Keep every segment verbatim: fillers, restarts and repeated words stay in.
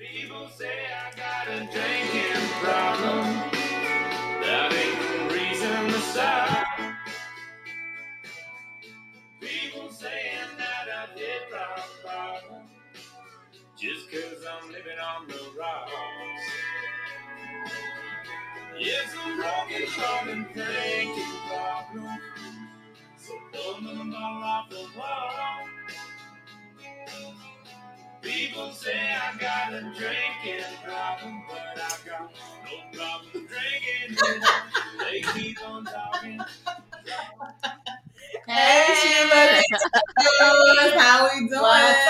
People say I got a drinking problem. That ain't no reason to stop. People saying that I did rock bottom just cause I'm living on the rocks. It's a broken heart and drinking problem. So pull them all off the wall. People say I got a drinking problem, but I got no problem drinking it. They keep on talking. Hey, Sheila, how we doing? What's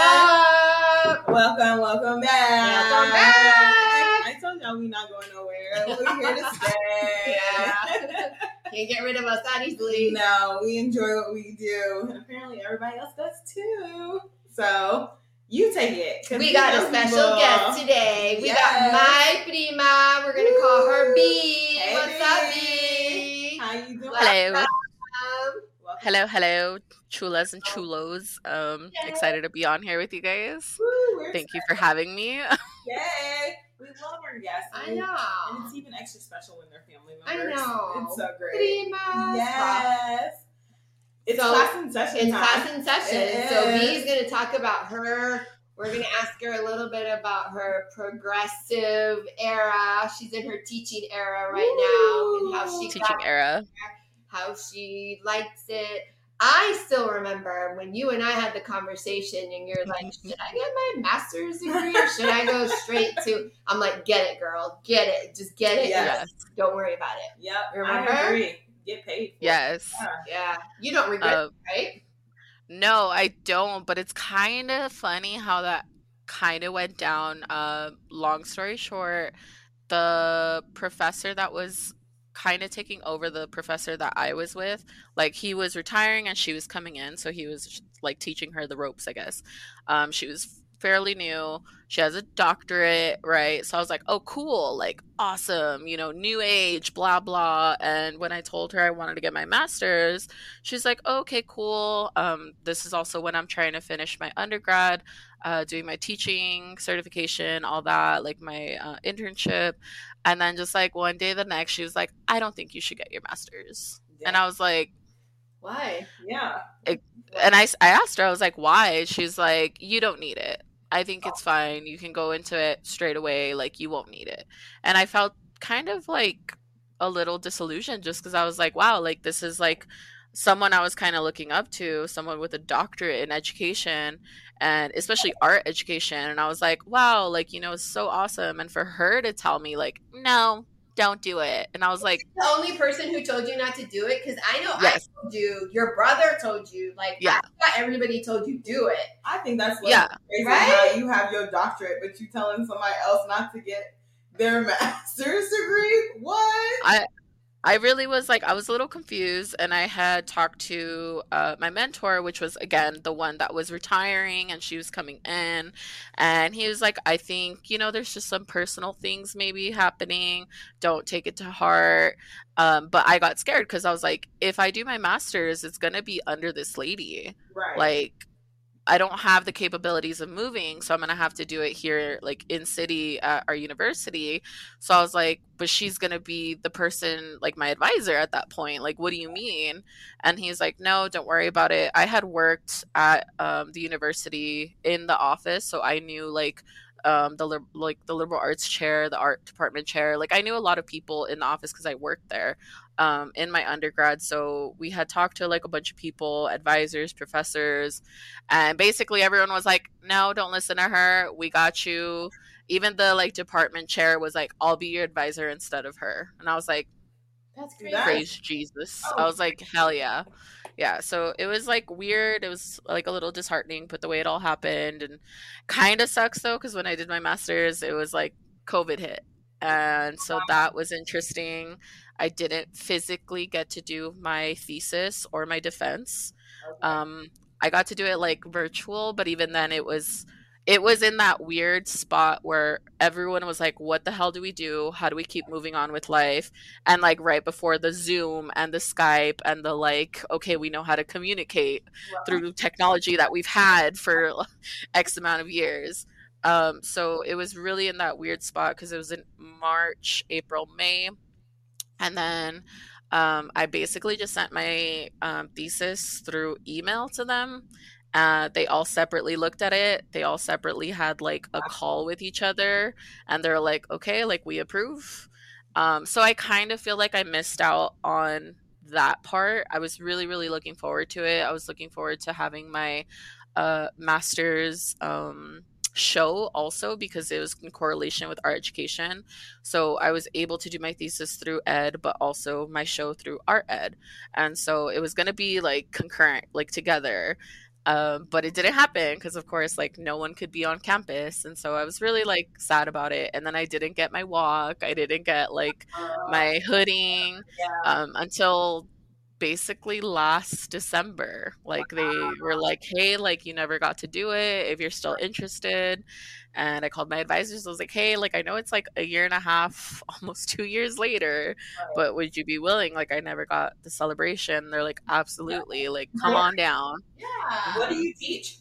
up? Welcome, welcome back. Welcome back. I told y'all we not going nowhere. We're here to stay. Yeah. Can't get rid of us that easily. No, we enjoy what we do, and apparently everybody else does too. So you take it. We got a special people. guest today. We yes. got my prima. We're gonna Woo. call her B. Hey, What's B. up, B? How you doing? Hello. Welcome. Hello, hello, chulas and chulos. Um, Yay. Excited to be on here with you guys. Woo, Thank excited. you for having me. Yay! We love our guests. I know. And it's even extra special when they're family members. I know. It's so great. Prima. Yes. It's so, class in session It's time. class in session. It So is. B's going to talk about her. We're going to ask her a little bit about her progressive era. She's in her teaching era right Woo. now, and how she Teaching got era. how she likes it. I still remember when you and I had the conversation and you're like, should I get my master's degree or should I go straight to, I'm like, get it, girl. Get it. Just get it. Yes. Don't worry about it. Yep. Remember? I agree. Get paid. For Yes. It. Yeah. Yeah. You don't regret Uh, it, right? No, I don't, but it's kind of funny how that kind of went down. Uh, long story short, the professor that was kind of taking over the professor that I was with, like he was retiring and she was coming in, so he was like teaching her the ropes, I guess. Um, she was fairly new. She has a doctorate, right? So I was like, oh, cool, like awesome, you know, new age, blah, blah. And when I told her I wanted to get my master's, she's like, oh, okay, cool. Um, this is also when I'm trying to finish my undergrad, uh, doing my teaching certification, all that, like my uh, internship. And then just like one day the next, she was like, I don't think you should get your master's. Yeah. And I was like, Why? Yeah. it, and I, I asked her, I was like, why? She's like, you don't need it. I think it's fine. You can go into it straight away. Like, you won't need it. And I felt kind of like a little disillusioned just because I was like, wow, like this is like someone I was kind of looking up to, someone with a doctorate in education and especially art education. And I was like, wow, like, you know, it's so awesome. And for her to tell me like, no, don't do it. And I was like, the only person who told you not to do it? Because I know yes. I told you, your brother told you, like, yeah. I thought everybody told you do it. I think that's what yeah. crazy. Right? How you have your doctorate, but you telling somebody else not to get their master's degree? What? I I really was like, I was a little confused, and I had talked to uh, my mentor, which was, again, the one that was retiring, and she was coming in, and he was like, I think, you know, there's just some personal things maybe happening. Don't take it to heart. Um, but I got scared because I was like, if I do my master's, it's going to be under this lady. Right. Like, I don't have the capabilities of moving, so I'm going to have to do it here, like, in city at our university. So I was like, but she's going to be the person, like, my advisor at that point. Like, what do you mean? And he's like, no, don't worry about it. I had worked at um, the university in the office, so I knew, like, um, the lib- like the liberal arts chair, the art department chair. Like, I knew a lot of people in the office because I worked there um, in my undergrad. So we had talked to like a bunch of people, advisors, professors, and basically everyone was like, no, don't listen to her. We got you. Even the like department chair was like, I'll be your advisor instead of her. And I was like, That's crazy. praise Jesus. Oh. I was like, hell yeah. Yeah, so it was like weird. It was like a little disheartening, but the way it all happened, and kind of sucks though, because when I did my master's, it was like COVID hit. And so that was interesting. I didn't physically get to do my thesis or my defense. Okay. Um, I got to do it like virtual, but even then it was it was in that weird spot where everyone was like, what the hell do we do? How do we keep moving on with life? And like right before the Zoom and the Skype and the like, okay, we know how to communicate Wow. through technology that we've had for X amount of years. Um, so it was really in that weird spot because it was in March, April, May. And then um, I basically just sent my um, thesis through email to them. Uh, they all separately looked at it. They all separately had like a call with each other, and they're like, okay, like we approve. Um, so I kind of feel like I missed out on that part. I was really, really looking forward to it. I was looking forward to having my uh, master's um, show also because it was in correlation with art education. So I was able to do my thesis through ed, but also my show through art ed. And so it was going to be like concurrent, like together. Um, but it didn't happen because, of course, like no one could be on campus. And so I was really like sad about it. And then I didn't get my walk. I didn't get like my hooding um, until basically last December. Like they were like, hey, like you never got to do it if you're still interested. And I called my advisors. I was like, hey, like I know it's like a year and a half, almost two years later, but would you be willing? Like I never got the celebration. They're like, absolutely. Like come on down. Yeah. What do you teach?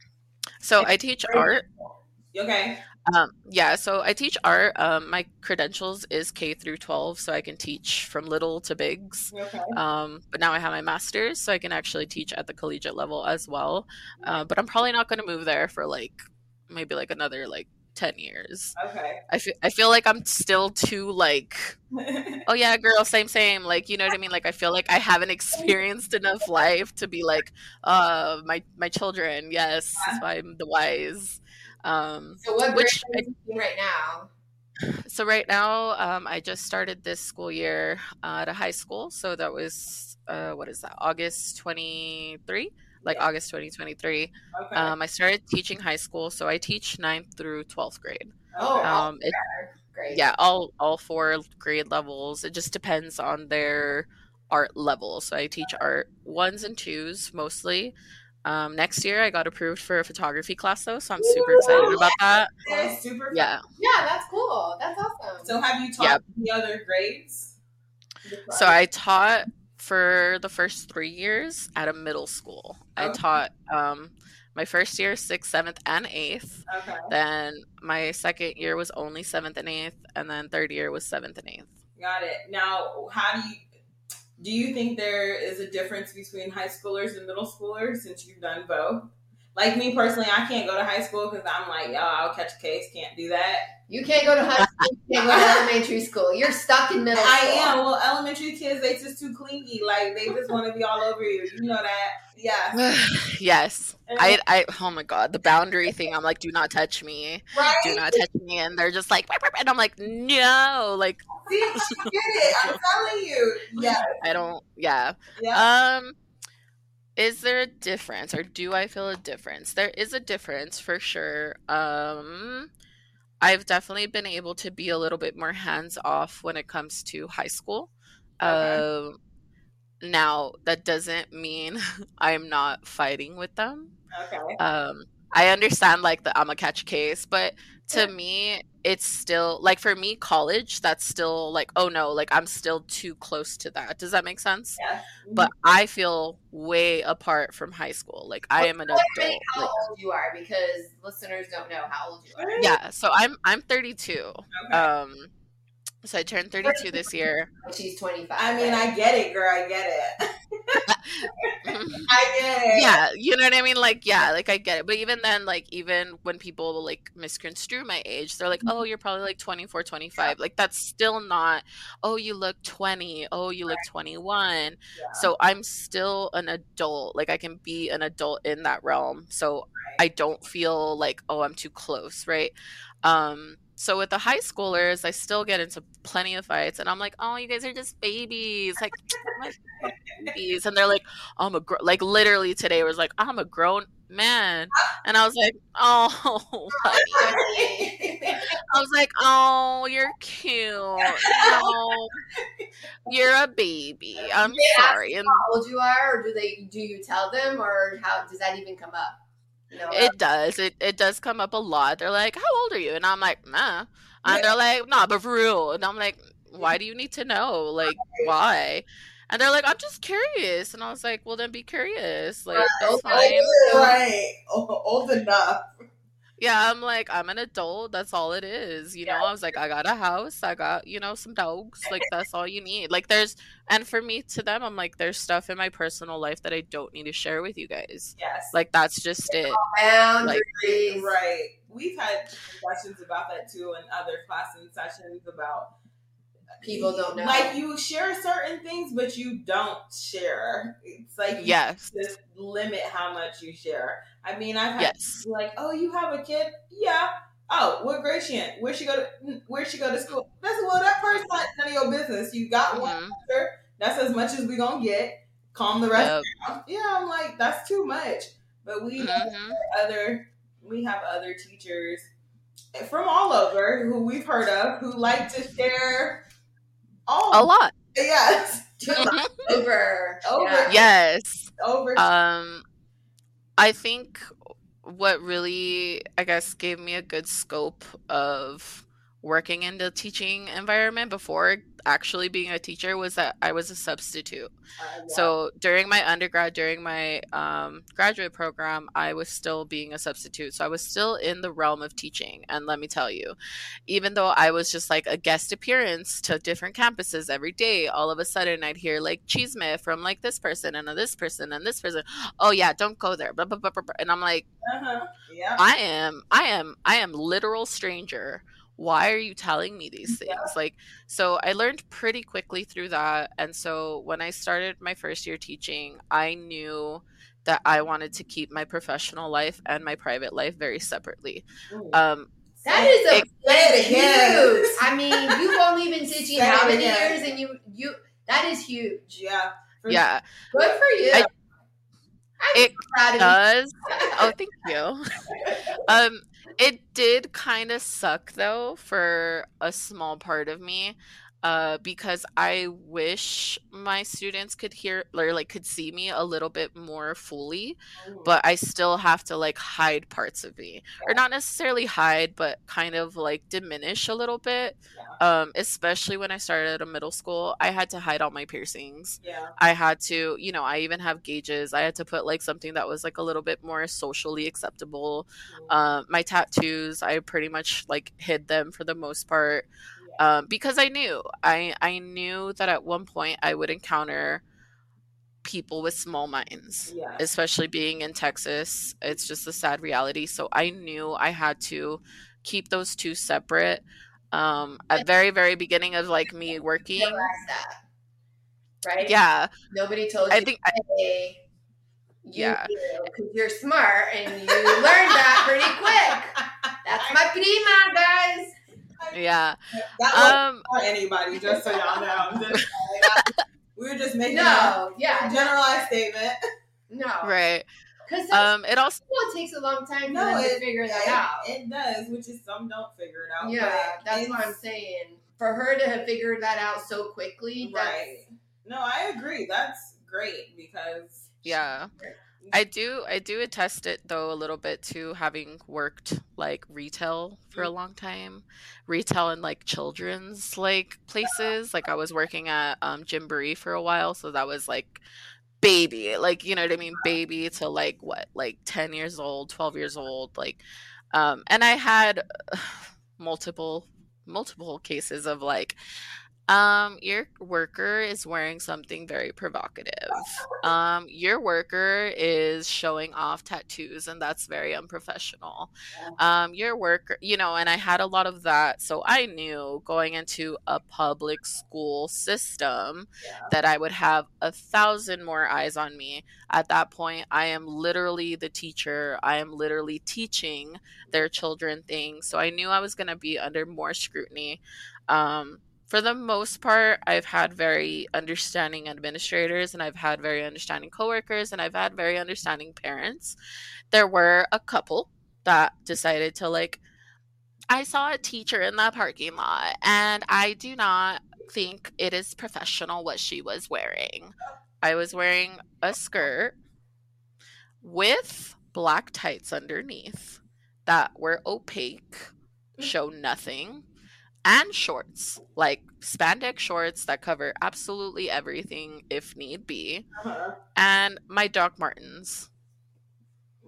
So I teach art. Okay. Um, yeah, so I teach art. Um, my credentials is K through twelve, so I can teach from little to bigs. Okay. Um, but now I have my master's, so I can actually teach at the collegiate level as well. Uh, but I'm probably not going to move there for like maybe like another like ten years. Okay. I feel I feel like I'm still too like, oh yeah, girl, same same. Like you know what I mean? Like I feel like I haven't experienced enough life to be like, uh, my my children. Yes, that's why I'm the wise. Um, So what grade which are you in right now? so right now, um, I just started this school year uh, at a high school. So that was uh, what is that? August twenty-three, like Yeah. August twenty twenty-three. Okay. Um, I started teaching high school, so I teach ninth through twelfth grade. Oh, Um, it, great. yeah, all all four grade levels. It just depends on their art level. So I teach art ones and twos mostly. Um, next year, I got approved for a photography class though, so I'm super excited about that. That's super fun. Yeah. Yeah, that's cool. That's awesome. So have you taught Yeah. the other grades? So I taught for the first three years at a middle school. I Okay. taught um, my first year, sixth, seventh, and eighth. Okay. Then my second year was only seventh and eighth, and then third year was seventh and eighth. Got it. Now, how do you do you think there is a difference between high schoolers and middle schoolers since you've done both? Like me personally, I can't go to high school because I'm like, yo, I'll catch a case, can't do that. You can't go to high school, you can't go to elementary school. You're stuck in middle I school. am. Well, elementary kids, they just too clingy. Like they just want to be all over you. You know that? Yeah. Yes. I, I, oh my God, the boundary thing. I'm like, do not touch me. Right? Do not touch me. And they're just like, and I'm like, no, like, See, I get it. I'm telling you. Yeah. I don't, yeah. Yeah. Um, is there a difference or do I feel a difference? There is a difference for sure. Um, I've definitely been able to be a little bit more hands off when it comes to high school. Okay. Um, now that doesn't mean I'm not fighting with them. Okay. Um, I understand like the I'm a catch case, but to Yeah. me, it's still like for me, college, that's still like, oh no, like I'm still too close to that. Does that make sense? Yeah. But I feel way apart from high school. Like I am an Tell adult. everybody how Like, old you are because listeners don't know how old you are. yeah, so I'm I'm thirty-two. Okay. Um, so I turned thirty-two this year. She's twenty-five. I mean, right? I get it, girl. I get it. I get it. Yeah, you know what I mean? Like, yeah, like I get it. But even then, like, even when people like misconstrue my age, they're like, oh, you're probably like twenty-four, twenty-five. Like, that's still not, oh, you look twenty. Oh, you look twenty-one. Yeah. So I'm still an adult. Like, I can be an adult in that realm. So I don't feel like, oh, I'm too close, right? Um, so with the high schoolers, I still get into plenty of fights, and I'm like, "Oh, you guys are just babies, like my babies," and they're like, "I'm a gr-. Like literally today was like, I'm a grown man," and I was like, "Oh," honey." I was like, "Oh, you're cute. No, you're a baby. I'm sorry." And How old you are, or do they? Do you tell them, or how does that even come up? No. it does. It it does come up a lot. They're like, "How old are you?" And I'm like, "Nah." And they're like, "Nah, but for real." And I'm like, "Why do you need to know? Like, why?" And they're like, "I'm just curious." And I was like, "Well, then be curious. Like, that's fine." Right. O- Old enough. Yeah, I'm like, I'm an adult. That's all it is. You know, I was like, I got a house. I got, you know, some dogs. Like, that's all you need. Like, there's, and for me, to them, I'm like, there's stuff in my personal life that I don't need to share with you guys. Yes. Like, that's just it. Boundaries. Like, right. We've had discussions about that too in other classroom sessions about people don't know. Like, you share certain things, but you don't share. It's like, you yes. just limit how much you share. I mean, I've had Yes. people like, oh, you have a kid? Yeah. Oh, what grade she in? Where she go to? Where she go to school? That's well, that person's not none of your business. You got Mhm. one answer. That's as much as we gonna get. Calm the rest Yep. down. Yeah, I'm like, that's too much. But we have Mhm. other, we have other teachers from all over who we've heard of who like to share. A Oh, lot. yes. Too much. Over. Over. Yeah. Yes. Over. Um, I think what really, I guess, gave me a good scope of working in the teaching environment before actually being a teacher was that I was a substitute. Uh, yeah. So during my undergrad, during my um, graduate program, I was still being a substitute. So I was still in the realm of teaching. And let me tell you, even though I was just like a guest appearance to different campuses every day, all of a sudden I'd hear like chisme from like this person and this person and this person. Oh yeah, don't go there. Blah, blah, blah, blah, blah. And I'm like, uh-huh. Yeah. I am, I am, I am literal stranger. Why are you telling me these things? Yeah. Like, so I learned pretty quickly through that. And so when I started my first year teaching, I knew that I wanted to keep my professional life and my private life very separately. Ooh. Um, That is a It- big again. huge. I mean, you've only been teaching Say how it many again. years, and you you that is huge. Yeah. For yeah, Good for you. I- I'm it so proud of does. you. Oh, thank you. Um, it did kind of suck though for a small part of me, uh, because I wish my students could hear or like could see me a little bit more fully, Ooh. but I still have to like hide parts of me, or not necessarily hide, but kind of like diminish a little bit. Um, especially when I started at a middle school, I had to hide all my piercings. Yeah. I had to, you know, I even have gauges. I had to put like something that was like a little bit more socially acceptable. Um, my tattoos, I pretty much like hid them for the most part, um, because I knew, I I knew that at one point I would encounter people with small minds, Yeah. especially being in Texas. It's just a sad reality. So I knew I had to keep those two separate. Um, at very very beginning of like me working, Realize that, right? yeah, Nobody told I you. think I, Hey, you Yeah. because you're smart and you learned that pretty quick. That's my prima, guys. yeah. That wasn't Um, for anybody, just so y'all know. I'm just, we were just making No, a yeah, generalized statement. no, right. because Um, it also it takes a long time for No, them to it- figure that it, out. It does, which is some don't figure it out. Yeah, but that's it's- what I'm saying. For her to have figured that out so quickly, that's, Right. No, I agree. That's great because yeah. I do I do attest it though a little bit to having worked like retail for a long time. Retail in like children's like places. Like I was working at um Gymboree for a while, so that was like baby. Like, you know what I mean? Baby to like what? Like ten years old, twelve years old, like um and I had uh, multiple multiple cases of like um your worker is wearing something very provocative. Um your worker is showing off tattoos and that's very unprofessional. Um your worker, you know, and I had a lot of that, so I knew going into a public school system Yeah. that I would have a thousand more eyes on me. At that point, I am literally the teacher. I am literally teaching their children things, so I knew I was going to be under more scrutiny. Um for the most part, I've had very understanding administrators and I've had very understanding coworkers and I've had very understanding parents. There were a couple that decided to like, I saw a teacher in the parking lot and I do not think it is professional what she was wearing. I was wearing a skirt with black tights underneath that were opaque, show nothing, and shorts, like spandex shorts that cover absolutely everything if need be, Uh-huh. and my Doc Martens.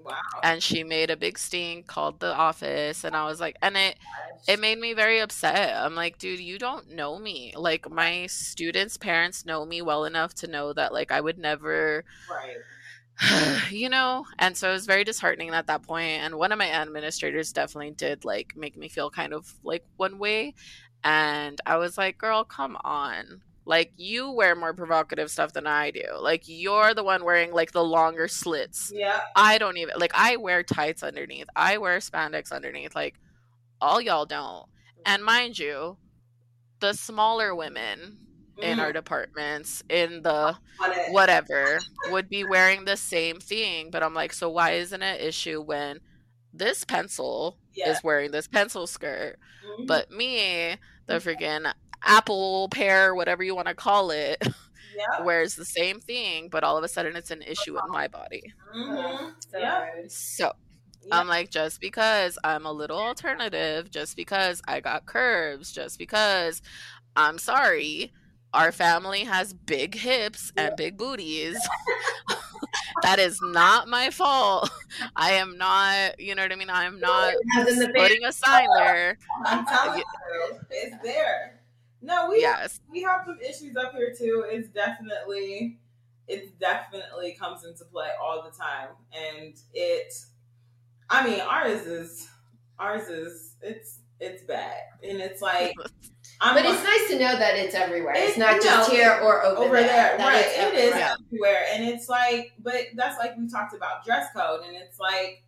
Wow. And she made a big stink, called the office, and I was like, and it it made me very upset. I'm like, dude, you don't know me. Like, my students' parents know me well enough to know that, like, I would never, Right. you know? And so it was very disheartening at that point. And one of my administrators definitely did, like, make me feel kind of like one way. And I was like, girl, come on. Like, you wear more provocative stuff than I do. Like, you're the one wearing, like, the longer slits. Yeah. I don't even, like, I wear tights underneath. I wear spandex underneath. Like, all y'all don't. And mind you, the smaller women in our departments, in the On it. whatever, would be wearing the same thing. But I'm like, so why isn't it an issue when this pencil Yeah. is wearing this pencil skirt, Mhm. but me, the freaking apple pear, whatever you want to call it, Yeah. wears the same thing, but all of a sudden it's an issue in my body. Mhm. So Yeah. rude. So Yeah. I'm like, just because I'm a little alternative, just because I got curves, just because, I'm sorry, our family has big hips and big booties. That is not my fault. I am not, you know what I mean? I am not As in the fan. putting a sign there. I'm telling you, it's there. No, we have, Yes. we have some issues up here too. It's definitely, it definitely comes into play all the time, and it. I mean, ours is, ours is, it's, it's bad, and it's like, I'm But like- it's nice to know that it's everywhere. It's It- not you just know, here or over, over there. there, That right? it's It is everywhere. everywhere, and it's like, but that's like we talked about dress code, and it's like,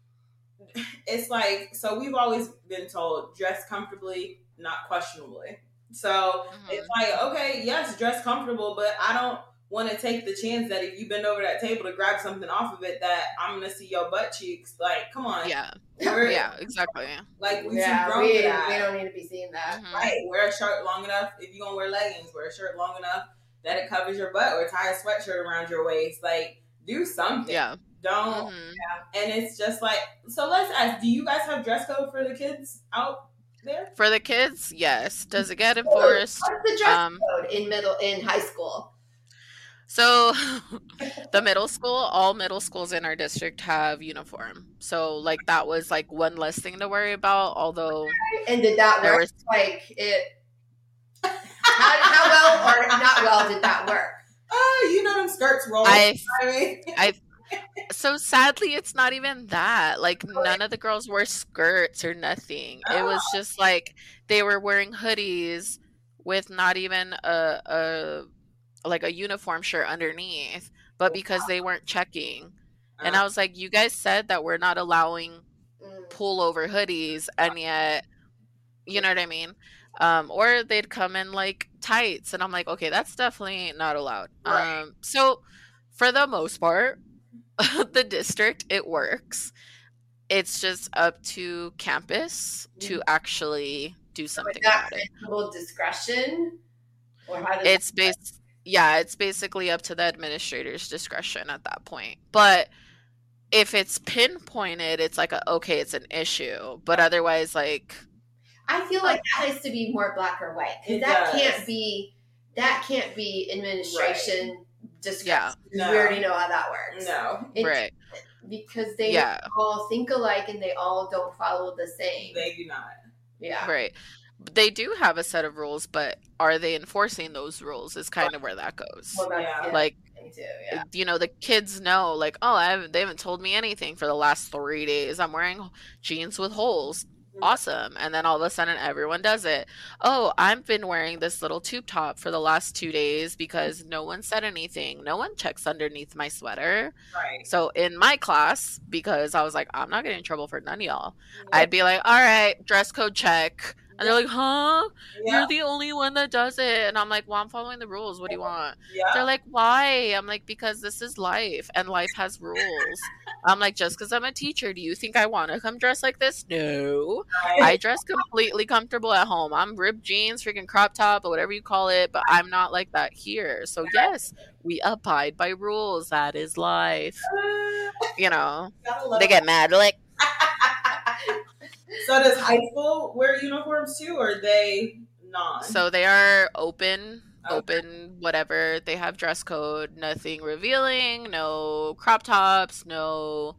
it's like, so we've always been told dress comfortably, not questionably. So Mhm. it's like, okay, yes, dress comfortable, but I don't want to take the chance that if you bend over that table to grab something off of it, that I'm gonna see your butt cheeks. Like, come on, Yeah. we're, Yeah, exactly. like we Yeah, too grown we, for that. we don't need to be seeing that. Mhm. Right, wear a shirt long enough. If you're gonna wear leggings, wear a shirt long enough that it covers your butt, or tie a sweatshirt around your waist. Like, do something. Yeah. Don't. Mhm. And it's just like, so let's ask, do you guys have dress code for the kids out there? For the kids, yes. Does it get enforced? What's the dress Um, code in middle in high school? So the middle school, all middle schools in our district have uniform. So like that was like one less thing to worry about. Although And did that there work? was Like it? How, how well or not well did that work? Oh, you know them skirts roll. I I mean, I so sadly it's not even that. Like none of the girls wore skirts or nothing. It was just like they were wearing hoodies with not even a a like a uniform shirt underneath, but because they weren't checking. And I was like, you guys said that we're not allowing Mm. pullover hoodies, and yet, you know what I mean? Um, or they'd come in like tights, and I'm like, okay, that's definitely not allowed. Right. Um, so for the most part, the district, it works. It's just up to campus to actually do something Is that about it. principal discretion, or how does It's based, yeah, it's basically up to the administrator's discretion at that point. But if it's pinpointed, it's like a, okay, it's an issue. But otherwise, like, I feel like that has to be more black or white It because that does. can't be that can't be administration discretion. Yeah. No. We already know how that works. no, It's right, because they Yeah. all think alike and they all don't follow the same. they do not. yeah. right. They do have a set of rules, but are they enforcing those rules? Is kind of where that goes. Well, that's Yeah. the other Like, thing too. Yeah. you know, the kids know, like, oh, I haven't, they haven't told me anything for the last three days. I'm wearing jeans with holes. Awesome. And then all of a sudden, everyone does it. Oh, I've been wearing this little tube top for the last two days because no one said anything. No one checks underneath my sweater. Right. So in my class, because I was like, I'm not getting in trouble for none of y'all, I'd be like, all right, dress code check. And they're like, huh? Yeah. You're the only one that does it. And I'm like, well, I'm following the rules. What do you want? Yeah. They're like, why? I'm like, because this is life and life has rules. I'm like, just because I'm a teacher, do you think I want to come dressed like this? No. I dress completely comfortable at home. I'm ripped jeans, freaking crop top, or whatever you call it, but I'm not like that here. So, yes, we abide by rules. That is life. You know, Gotta love they get mad. They're like, So does high school wear uniforms too, or are they non? so they are open, Okay. open, whatever. They have dress code, nothing revealing, no crop tops, no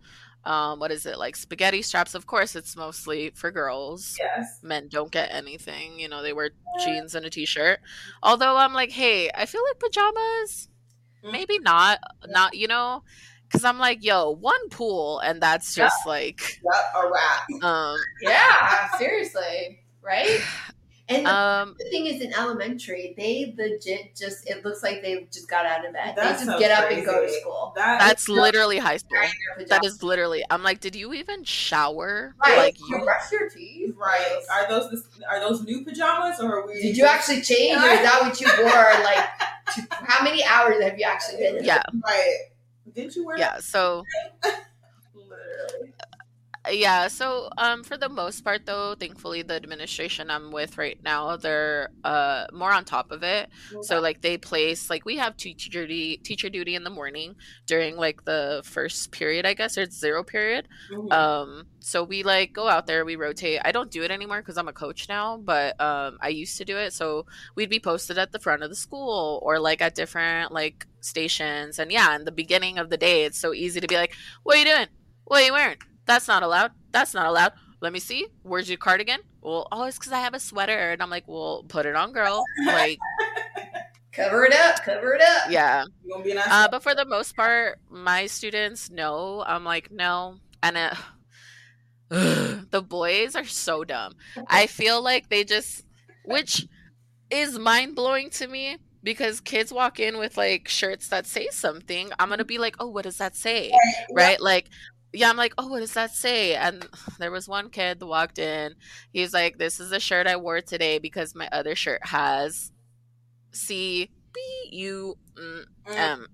Um, what is it, like spaghetti straps? Of course, it's mostly for girls. Yes. Men don't get anything. You know, they wear jeans and a t-shirt. Although I'm like, hey, I feel like pajamas, maybe not, not you know, because I'm like, yo, one pool and that's Yep. just like, Yep, a wrap. um, Yeah, seriously, right? And the, um, the thing is, in elementary, they legit just, it looks like they just got out of bed. That's they just so get up and go to crazy. school. That that's is literally high school. Wearing their That pajamas. is literally. I'm like, did you even shower? Right. Like you you? brush your teeth. right. Are those the, are those new pajamas or are we? Did you actually change, or is that what you wore? Like, to, how many hours have you actually been in? Yeah, Right. Did you wear? yeah. So Literally. yeah, so um for the most part though, thankfully the administration I'm with right now, they're uh more on top of it. So like they place, like we have teacher duty teacher duty in the morning during like the first period, I guess, or it's zero period. Mhm. Um so we like go out there, we rotate. I don't do it anymore because I'm a coach now, but um I used to do it. So we'd be posted at the front of the school or like at different like stations. And yeah, in the beginning of the day it's so easy to be like, what are you doing? What are you wearing? That's not allowed. That's not allowed. Let me see. Where's your cardigan? Well, oh, it's because I have a sweater. And I'm like, well, put it on, girl. Like, Cover it up. Cover it up. yeah. You gonna be an Uh, but for the most part, my students know. I'm like, no. And uh, the boys are so dumb. I feel like they just, which is mind blowing to me because kids walk in with like shirts that say something. I'm going to be like, oh, what does that say? Right? Like, yeah, I'm like, oh, what does that say? And there was one kid that walked in. He's like, this is the shirt I wore today because my other shirt has C B U M. And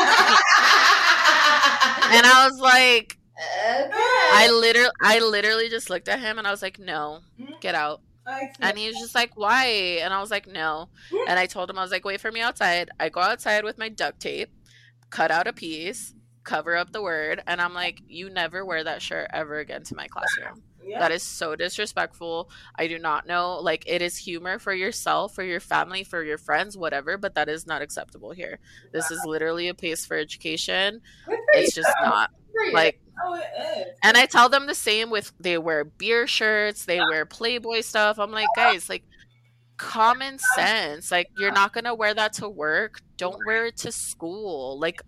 I was like, Okay. I literally, I literally just looked at him and I was like, no, get out. And he was just like, why? And I was like, no. And I told him, I was like, wait for me outside. I go outside with my duct tape, cut out a piece, cover up the word, and I'm like, you never wear that shirt ever again to my classroom. Yeah. That is so disrespectful. I do not know. Like, it is humor for yourself, for your family, for your friends, whatever, but that is not acceptable here. This is literally a place for education. Good for It's you. just not. For you. Like, Oh, it is. and I tell them the same with, they wear beer shirts, they wear Playboy stuff. I'm like, guys, like, common sense. Like, you're not going to wear that to work. Don't wear it to school. Like,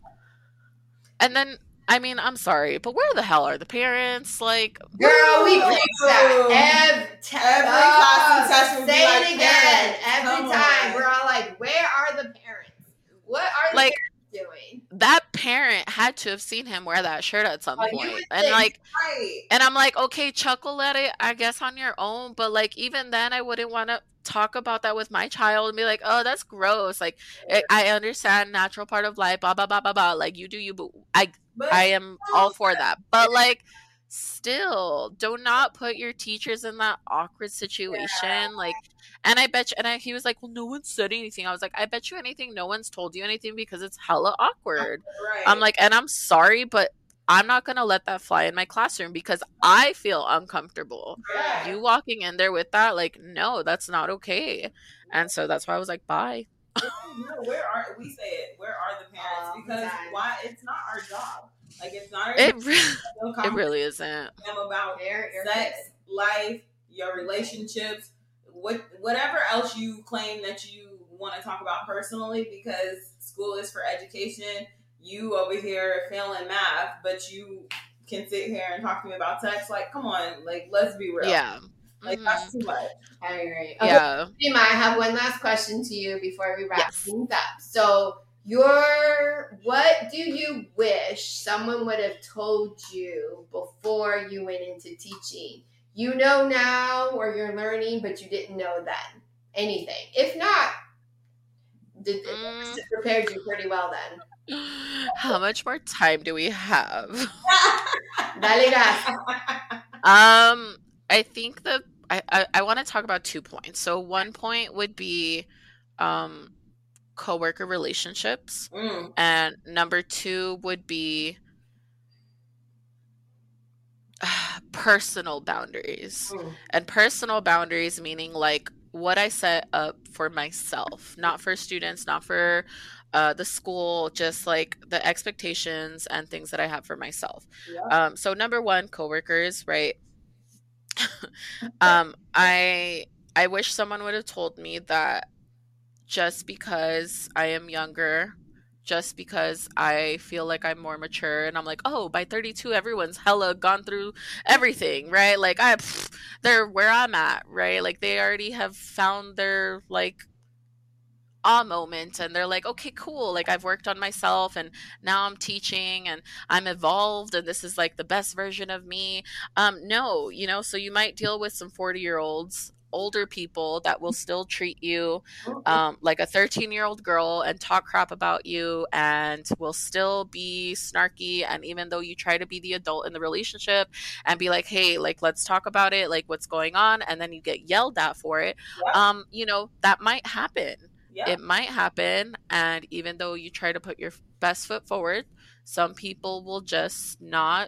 and then, I mean, I'm sorry, but where the hell are the parents? Like, Girl, we Ooh. fix that every time. Every class and session we Say be like, it again. parents, Every come time. on. We're all like, where are the parents? What are the Like, parents doing? that parent had to have seen him wear that shirt at some Oh, you point. would And think. like, Right. and I'm like, okay, chuckle at it, I guess, on your own. But like, even then, I wouldn't want to talk about that with my child and be like, oh, that's gross. Like, I, I understand, natural part of life, blah, blah, blah, blah, blah. Like, you do you, but I, But I am all for that. But like, still, do not put your teachers in that awkward situation. Like, and I bet you, and I, he was like, well, no one said anything. I was like, I bet you anything, no one's told you anything because it's hella awkward. right. I'm like, and I'm sorry, but I'm not going to let that fly in my classroom because I feel uncomfortable. Yeah. You walking in there with that, like, no, that's not okay. And so that's why I was like, bye. No, where are we say it? Where are the parents? All the Because time. why? It's not our job. Like it's not our It, job re- to feel it comfortable really isn't. with them about They're your sex, kids. life, your relationships, what whatever else you claim that you want to talk about personally. Because school is for education. You over here failing math, but you can sit here and talk to me about sex. Like, come on, like let's be real. Yeah. Like Mhm. that's too much. I agree. Okay, Yeah. Rima, I have one last question to you before we wrap Yes. things up. So, your what do you wish someone would have told you before you went into teaching? You know now, or you're learning, but you didn't know then. Anything. If not, did Mm. it prepared you pretty well then. How much more time do we have? Dale gas. Um, I think the I, I, I want to talk about two points. So one point would be um coworker relationships, Mm. and number two would be personal boundaries. Mm. And personal boundaries meaning like what I set up for myself, not for students, not for uh, the school, just like the expectations and things that I have for myself. Yep. Um, so number one, coworkers, right? um, I I wish someone would have told me that just because I am younger, just because I feel like I'm more mature, and I'm like, oh, by thirty-two, everyone's hella gone through everything, right? Like I, pff, they're where I'm at, right? Like they already have found their like ah moment, and they're like, okay, cool, like I've worked on myself and now I'm teaching and I'm evolved and this is like the best version of me. Um no, you know, so you might deal with some forty year olds, older people that will still treat you um, like a thirteen year old girl and talk crap about you and will still be snarky. And even though you try to be the adult in the relationship and be like, hey, like let's talk about it, like what's going on, and then you get yelled at for it, Yep. um you know, that might happen. Yep. It might happen. And even though you try to put your best foot forward, some people will just not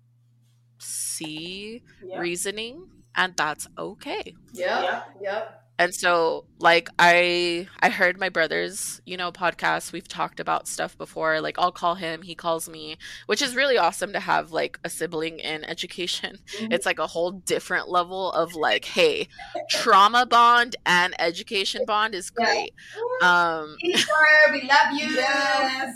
see Yep. reasoning, and that's okay. Yep. Yep. Yep. And so like I I heard my brother's, you know, podcast. We've talked about stuff before. Like I'll call him, he calls me, which is really awesome to have like a sibling in education. Mhm. It's like a whole different level of like, hey, trauma bond and education bond is Yeah. great. Um Teacher, we love you. Yes.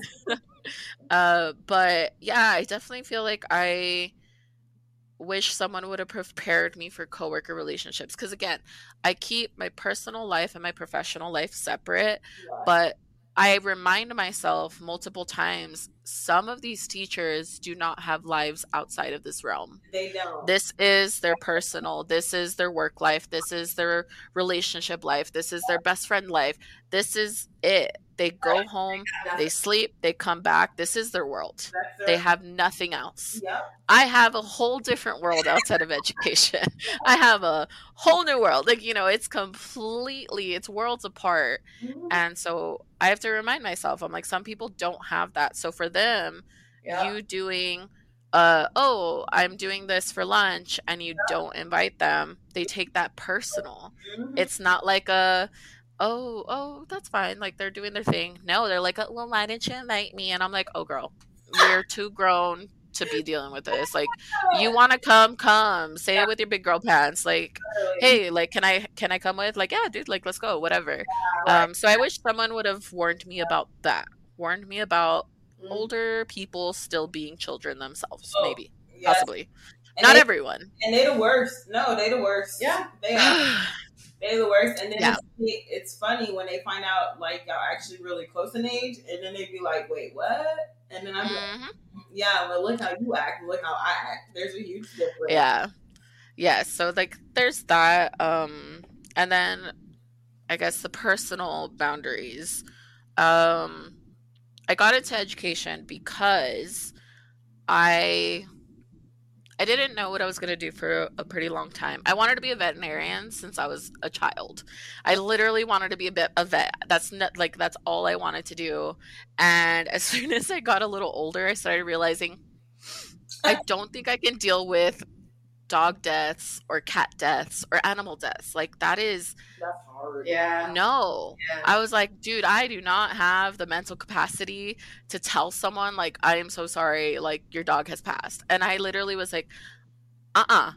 uh but yeah, I definitely feel like I wish someone would have prepared me for coworker relationships, because again, I keep my personal life and my professional life separate, but I remind myself multiple times, some of these teachers do not have lives outside of this realm. They don't. This is their personal, this is their work life, this is their relationship life, this is their best friend life, this is it. They go home, they sleep, they come back, this is their world. That's their- They have nothing else. Yep. I have a whole different world outside of education. I have a whole new world. Like, you know, it's completely, it's worlds apart. Mhm. And so I have to remind myself, I'm like, some people don't have that. So for them, Yeah. you doing, uh, oh, I'm doing this for lunch, and you don't invite them, they take that personal. Mhm. It's not like a, oh, oh, that's fine. Like they're doing their thing. No, they're like, well, why didn't you invite me? And I'm like, oh, girl, we're too grown to be dealing with this. Like, you want to come, come. Say it with your big girl pants. Like, hey, like, can I can I come with? Like, yeah, dude, like, let's go, whatever. Um, so I wish someone would have warned me about that. Warned me about Mm. older people still being children themselves, Oh, maybe, Yes. possibly. And Not they, everyone. And they the worst. No, they the worst. Yeah. They are. They the worst. And then Yeah. it's, it's funny when they find out like y'all actually really close in age, and then they be like, "Wait, what?" And then I'm like, Mhm. "Yeah, well, look how you act. Look how I act. There's a huge difference." Yeah. Yeah. So like there's that. Um and then I guess the personal boundaries. Um I got into education because I I didn't know what I was going to do for a pretty long time. I wanted to be a veterinarian since I was a child. I literally wanted to be a bit a vet. That's not like that's all I wanted to do. And as soon as I got a little older, I started realizing I don't think I can deal with dog deaths or cat deaths or animal deaths. Like that is That's hard. Yeah. no. Yeah. I was like, dude, I do not have the mental capacity to tell someone like, I am so sorry, like your dog has passed. And I literally was like, uh-uh.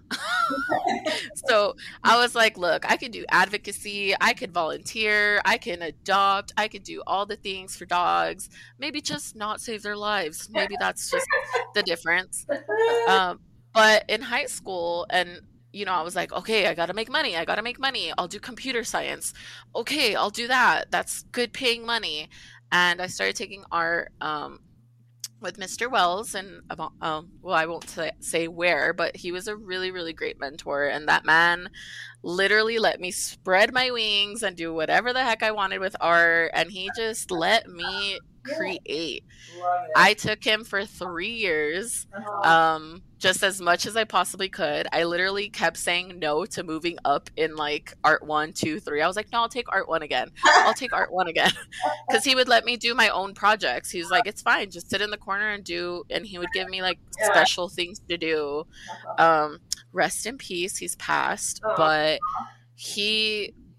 So I was like, look, I could do advocacy, I could volunteer, I can adopt, I could do all the things for dogs, maybe just not save their lives. Maybe that's just the difference. Um, but in high school, and you know, I was like, okay, I gotta make money. I gotta make money. I'll do computer science. Okay, I'll do that. That's good paying money. And I started taking art um, with Mister Wells, and um, well, I won't say, say where, but he was a really, really great mentor. And that man literally let me spread my wings and do whatever the heck I wanted with art. And he just let me create. Love it. I took him for three years, Uh-huh. um, just as much as I possibly could. I literally kept saying no to moving up in like art one, two, three. I was like, no, I'll take art one again. I'll take art one again. Because he would let me do my own projects. He was like, it's fine. Just sit in the corner and do. And he would give me like Yeah. special things to do. Um, rest in peace. He's passed. Oh. But he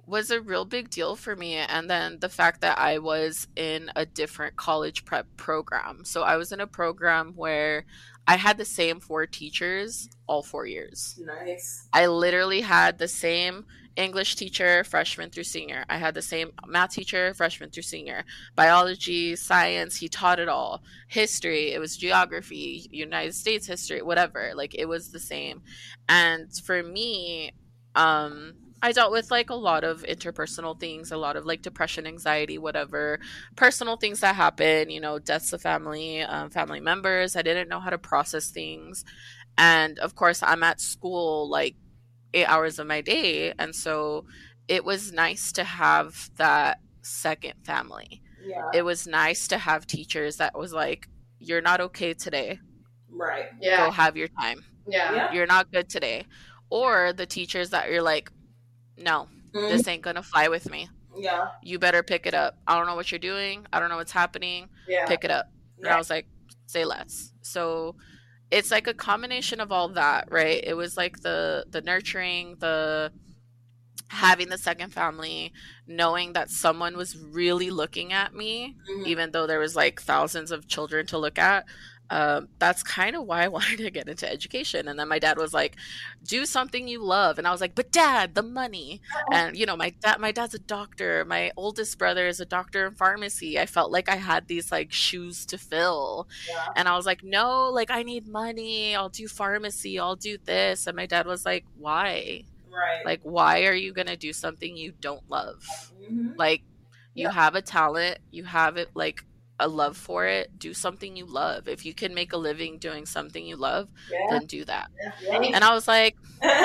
was a real big deal for me. And then the fact that I was in a different college prep program. So I was in a program where I had the same four teachers all four years. Nice. I literally had the same English teacher, freshman through senior. I had the same math teacher, freshman through senior. Biology, science, he taught it all. History, it was geography, United States history, whatever. Like, it was the same. And for me, um, I dealt with like a lot of interpersonal things, a lot of like depression, anxiety, whatever, personal things that happen, you know, deaths of family, um, family members. I didn't know how to process things. And of course, I'm at school like eight hours of my day. And so it was nice to have that second family. Yeah. It was nice to have teachers that was like, you're not okay today. Right. Yeah. Go have your time. Yeah. Yeah. You're not good today. Or the teachers that you're like, no, Mhm. this ain't gonna fly with me. Yeah. You better pick it up. I don't know what you're doing. I don't know what's happening. Yeah. Pick it up. And I was like, say less. So it's like a combination of all that, right? It was like the the nurturing, the having the second family, knowing that someone was really looking at me, Mhm. even though there was like thousands of children to look at. Um, that's kind of why I wanted to get into education. And then my dad was like, do something you love. And I was like, but dad, the money. And you know, my dad my dad's a doctor. My oldest brother is a doctor in pharmacy. I felt like I had these like shoes to fill. Yeah. And I was like, no, like I need money. I'll do pharmacy. I'll do this. And my dad was like, why? Right. Like, why are you going to do something you don't love? Mhm. Like, you Yeah. have a talent, you have it, like, a love for it. Do something you love. If you can make a living doing something you love, Yeah. then do that. Yeah. And I was like,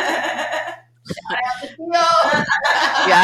No. yeah.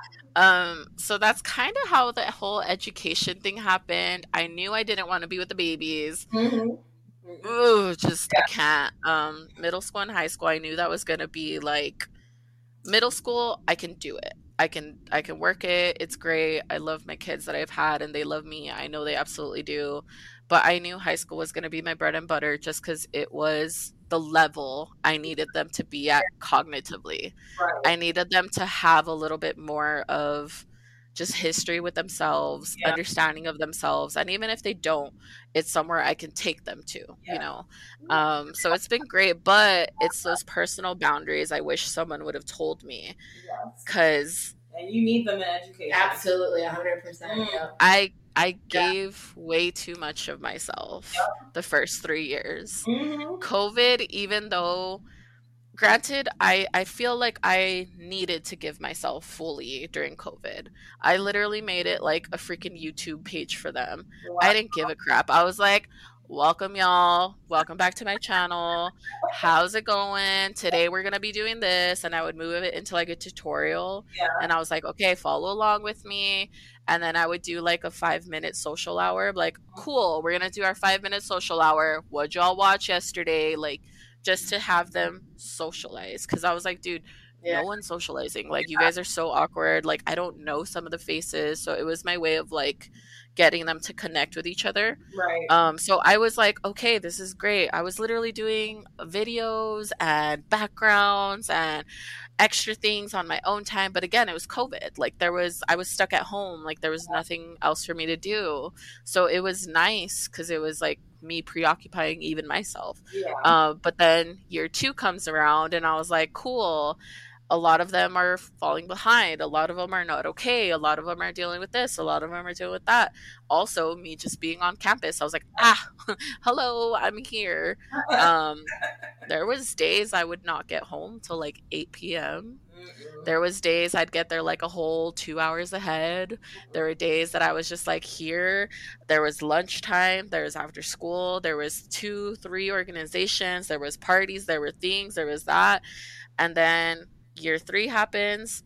Um, so that's kind of how the whole education thing happened. I knew I didn't want to be with the babies. Mhm. Ooh, just I can't. Um, middle school and high school, I knew that was gonna be like middle school. I can do it. I can I can work it. It's great. I love my kids that I've had, and they love me. I know they absolutely do. But I knew high school was gonna be my bread and butter, just because it was the level I needed them to be at cognitively. Right. I needed them to have a little bit more of just history with themselves, Yeah. understanding of themselves. And even if they don't, it's somewhere I can take them to, Yeah. you know? Um, so it's been great, but it's those personal boundaries I wish someone would have told me, Yes. because And you need them in education. Absolutely, one hundred percent. Mm. Yeah. I I gave way too much of myself Yep. the first three years. Mhm. COVID, even though granted, I, I feel like I needed to give myself fully during COVID. I literally made it like a freaking YouTube page for them. I didn't give a crap. I was like, welcome, y'all. Welcome back to my channel. How's it going? Today we're going to be doing this. And I would move it into like a tutorial. Yeah. And I was like, okay, follow along with me. And then I would do like a five minute social hour. Like, cool, we're going to do our five minute social hour. What'd y'all watch yesterday? Like, just to have them socialize. Because I was like, dude, Yeah. no one's socializing. Like, you guys are so awkward. Like, I don't know some of the faces. So it was my way of like getting them to connect with each other. Right. Um, so I was like, okay, this is great. I was literally doing videos and backgrounds and extra things on my own time. But again, it was COVID. Like, there was, I was stuck at home. Like, there was nothing else for me to do. So it was nice because it was like me preoccupying even myself. Yeah. Uh, but then year two comes around and I was like, cool. A lot of them are falling behind. A lot of them are not okay. A lot of them are dealing with this. A lot of them are dealing with that. Also, me just being on campus, I was like, ah, hello, I'm here. Um, there was days I would not get home till like eight p.m. Mm-mm. There was days I'd get there like a whole two hours ahead. There were days that I was just like here. There was lunchtime. There was after school. There was two, three organizations. There was parties. There were things. There was that. And then year three happens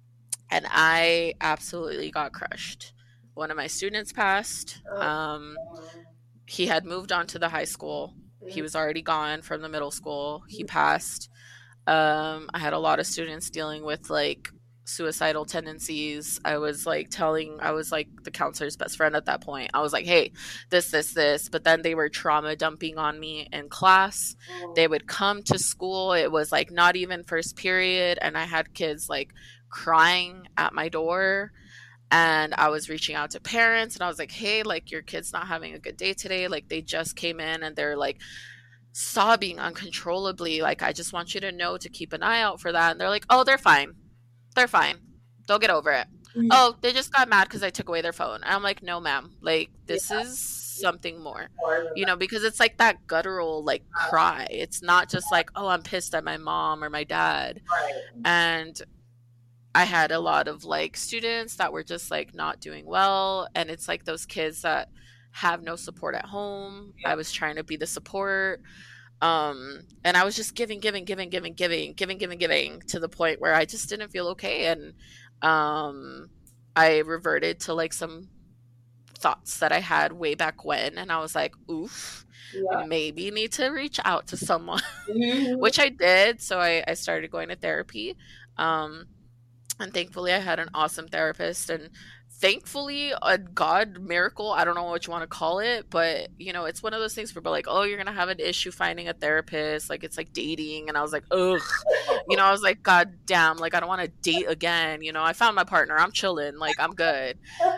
and I absolutely got crushed. One of my students passed. Um, he had moved on to the high school. He was already gone from the middle school. He passed. Um, I had a lot of students dealing with like suicidal tendencies. I was like telling, I was like the counselor's best friend at that point. I was like, hey, this, this, this. But then they were trauma dumping on me in class. They would come to school. It was like not even first period. And I had kids like crying at my door, and I was reaching out to parents, and I was like, hey, like, your kid's not having a good day today. Like, they just came in and they're like sobbing uncontrollably. Like, I just want you to know to keep an eye out for that. And they're like, oh, they're fine. They're fine. They'll get over it. Mhm. Oh, they just got mad because I took away their phone. And I'm like, no, ma'am. Like, this Yeah. is something more, Or- you know, because it's like that guttural, like, cry. It's not just like, oh, I'm pissed at my mom or my dad. Right. And I had a lot of, like, students that were just, like, not doing well. And it's like those kids that have no support at home. Yeah. I was trying to be the support. Um, and I was just giving, giving, giving, giving, giving, giving, giving, giving to the point where I just didn't feel okay. And um, I reverted to, like, some thoughts that I had way back when. And I was like, oof, Yeah. maybe need to reach out to someone, Mhm. which I did. So I, I started going to therapy. Um, and thankfully I had an awesome therapist, and thankfully a God miracle, I don't know what you want to call it, but you know, it's one of those things where people are like, oh, you're gonna have an issue finding a therapist, like it's like dating. And I was like, ugh, you know, I was like, God damn, like I don't want to date again. You know, I found my partner, I'm chilling, like I'm good.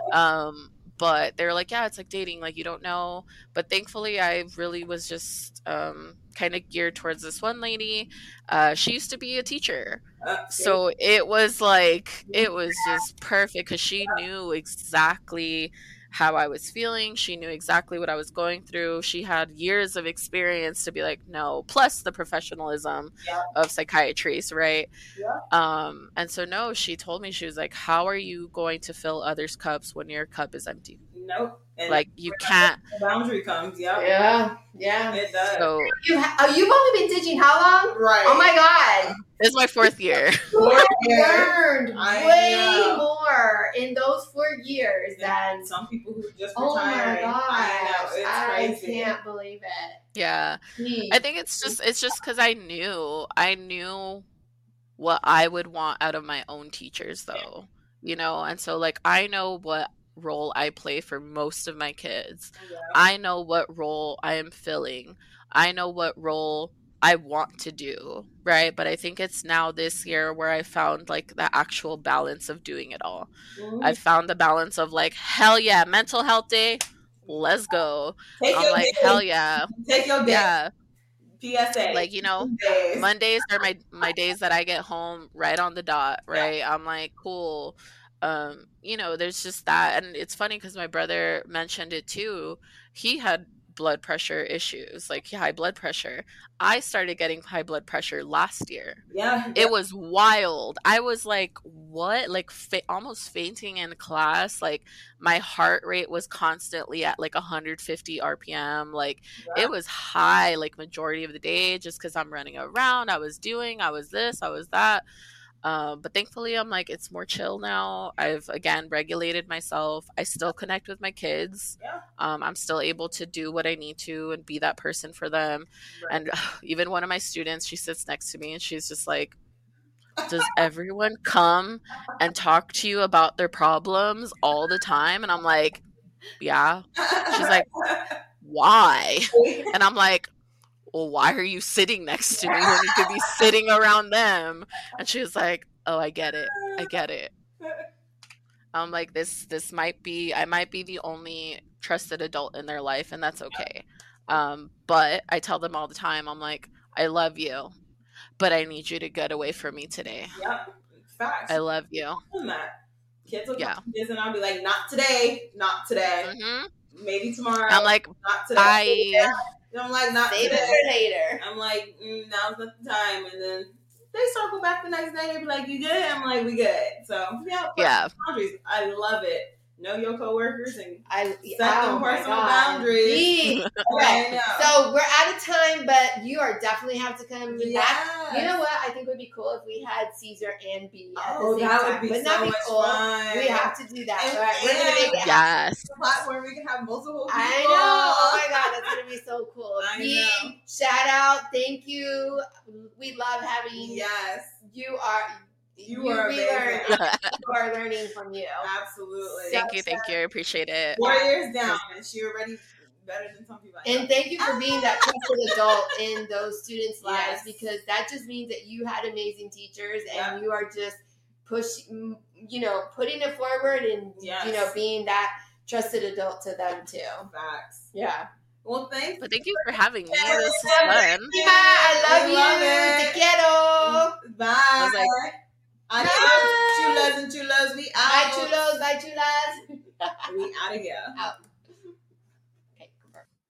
Um, but they were like, yeah, it's like dating, like you don't know. But thankfully I really was just um kind of geared towards this one lady. Uh, she used to be a teacher. Uh, So it was like, it was just perfect because she knew exactly how I was feeling. She knew exactly what I was going through. She had years of experience to be like, no, plus the professionalism Yeah. of psychiatries, right? Yeah. Um, and so, no, she told me, she was like, how are you going to fill others' cups when your cup is empty? Nope. And Like, you can't. the boundary comes. Yep. Yeah, yeah. It does. So, You ha- oh, you've only been teaching how long? Right. Oh my God. this is my fourth year. You have years. learned I way know. more in those four years And than. some people who just Oh my retiring. gosh. I know. It's I crazy. can't believe it. Yeah. Jeez. I think it's just, it's just because I knew, I knew what I would want out of my own teachers, though, you know? And so, like, I know what role I play for most of my kids. Yeah. I know what role I am filling. I know what role I want to do, right? But I think it's now this year where I found, like, the actual balance of doing it all. Mhm. I found the balance of, like, hell yeah, mental health day, let's go. Take I'm your like, day. hell yeah. Take your day. Yeah. P S A. Like, you know, Days. Mondays are my my days that I get home right on the dot, right? I'm like, cool. Um, you know, there's just that. And it's funny because my brother mentioned it too. He had blood pressure issues, like high blood pressure. I started getting high blood pressure last year. Yeah. It was wild. I was like, what? Like fa- almost fainting in class. Like my heart rate was constantly at like one hundred fifty R P M. Like Yeah. it was high like majority of the day just because I'm running around. I was doing, I was this, I was that. Um, but thankfully, I'm like, it's more chill now. I've, again, regulated myself. I still connect with my kids. Yeah. Um, I'm still able to do what I need to and be that person for them. Right. And uh, even one of my students, she sits next to me and she's just like, does everyone come and talk to you about their problems all the time? And I'm like, yeah. She's like, why? And I'm like, well, why are you sitting next to me when you could be sitting around them? And she was like, oh, I get it. I get it. I'm like, this this might be, I might be the only trusted adult in their life, and that's okay. Um, but I tell them all the time, I'm like, I love you, but I need you to get away from me today. Yep. Facts. I love you. Doing that. Kids will Yeah. come to this and I'll be like, not today, not today. hmm Maybe tomorrow. I'm like, not today. I, I'm like, not Save today. it for later. I'm like, mm, now's not the time. And then they circle back the next day. They be like, you good? I'm like, we good. So, yeah. yeah. Boundaries. I love it. Know your coworkers and I set them oh my personal God. boundaries. Gee. I Okay, know. so we're out of time, but you are definitely have to come back. Yes. You know what? I think would be cool if we had Caesar and B at Oh, the same that time. would be Wouldn't so that be much cool? fun. We have to do that. And- All right, we're gonna make it happen. Yes. A platform we can have multiple people. I know. Oh my God, that's gonna be so cool. I B, know. shout out. Thank you. We love having Yes. you. Are You are we amazing. learn. You are learning from you. Absolutely. Thank you. Thank you. I appreciate it. Four years down, and she already better than some people. I know. And thank you for being that trusted adult in those students' lives, Yes. because that just means that you had amazing teachers and Yeah. you are just push, mm, you know, putting it forward and, Yes. you know, being that trusted adult to them too. Facts. Yeah. Well, thanks. But thank you for having me. This is fun. Ima, I love We you. love it. Te quiero. Bye. I was like, Adios, Bye. chulas and chulas. We Bye, out. chulos. Bye, chulas. We out of here. Out.